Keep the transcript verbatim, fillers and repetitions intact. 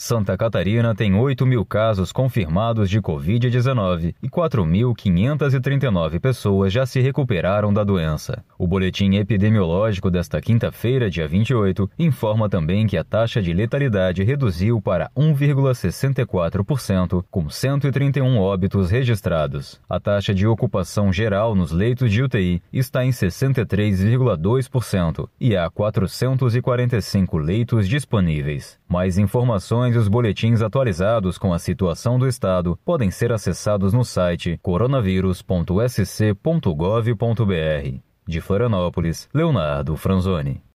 Santa Catarina tem oito mil casos confirmados de covid dezenove e quatro mil quinhentas e trinta e nove pessoas já se recuperaram da doença. O boletim epidemiológico desta quinta-feira, dia vinte e oito, informa também que a taxa de letalidade reduziu para um vírgula sessenta e quatro por cento, com cento e trinta e um óbitos registrados. A taxa de ocupação geral nos leitos de U T I está em sessenta e três vírgula dois por cento e há quatrocentos e quarenta e cinco leitos disponíveis. Mais informações e os boletins atualizados com a situação do estado podem ser acessados no site coronavírus ponto s c ponto gov ponto b r. De Florianópolis, Leonardo Franzoni.